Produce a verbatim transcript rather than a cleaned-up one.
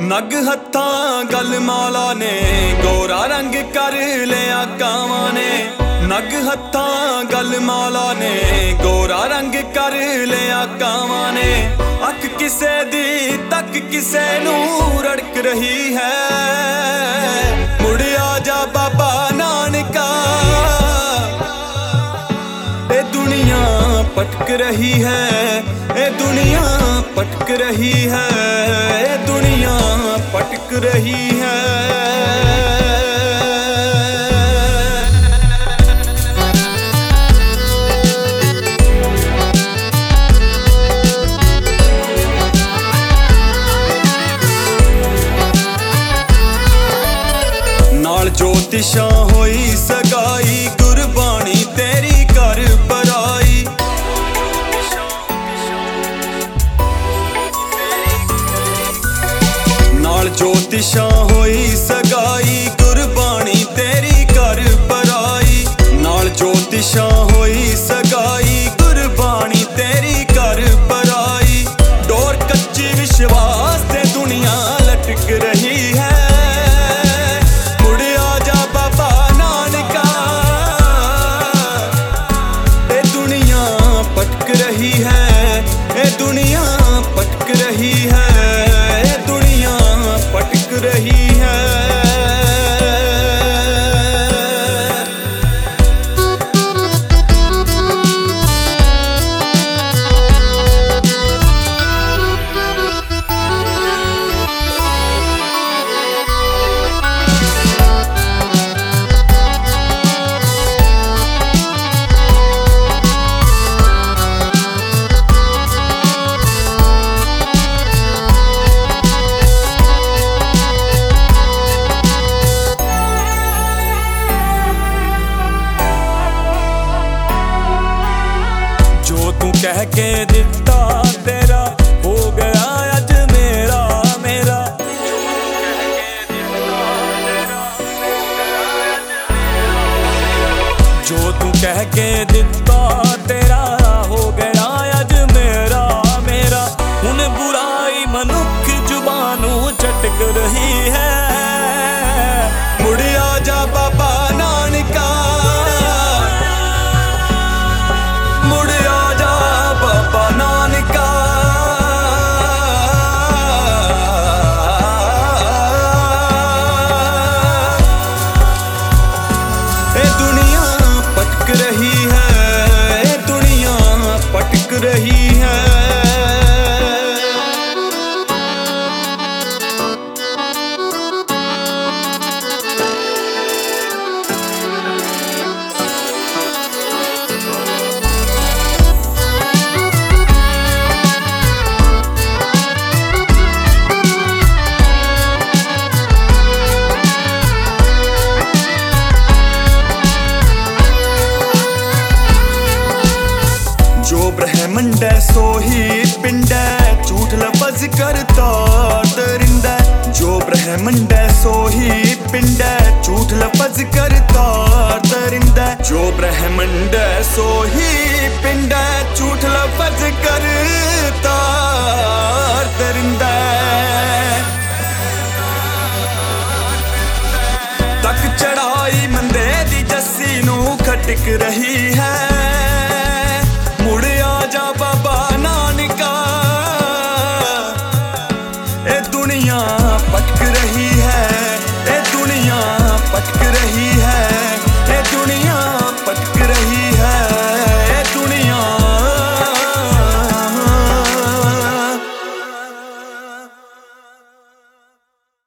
नग हत्थां गल माला ने गोरा रंग कर लिया कावां ने। नग हत्थां गल माला ने गोरा रंग कर लिया कावां ने। अख किसे दी तक किसे नू रड़क रही है। मुड़ आ जा बाबा नानका, ए दुनिया पटक रही है, ए दुनिया पटक रही है, ए दुनिया पटक रही है। नाल ज्योतिषां होई सगाई, गुरबाणी तेरी घर पर आई। नाल ज्योतिषां होई सगाई, गुरबाणी तेरी घर पर आई। नाल ज्योतिषां होई सगाई, गुरबाणी तेरी घर पर आई। डोर कच्ची विश्वास ते दुनिया लटक रही है। दुनिया पटक रही है, दुनिया पटक रही है। कह के दिता तेरा हो गया अज मेरा मेरा। जो तू कह के दिता तेरा हो गया अज मेरा मेरा। हुन बुराई मनुख जुबानों चटक रही है। मुड़ आ जा बाबा नानका, मुड़ आ जा बाबा नानका। ए दुनिया पटक रही है, ए दुनिया पटक रही है। जो ब्रह्मंड सोही पिंड झूठ लफज करता दरिंदा। जो ब्रह्मंड सोही पिंड झूठ लफज करता दरिंदा। जो ब्रह्मंड सोही पिंड झूठ लफज करता दरिंदा। तक चढ़ाई मंदे दी जस्सी नू खटक रही है। मुड़ आ जा बाबा नानका, ए दुनिया पटक रही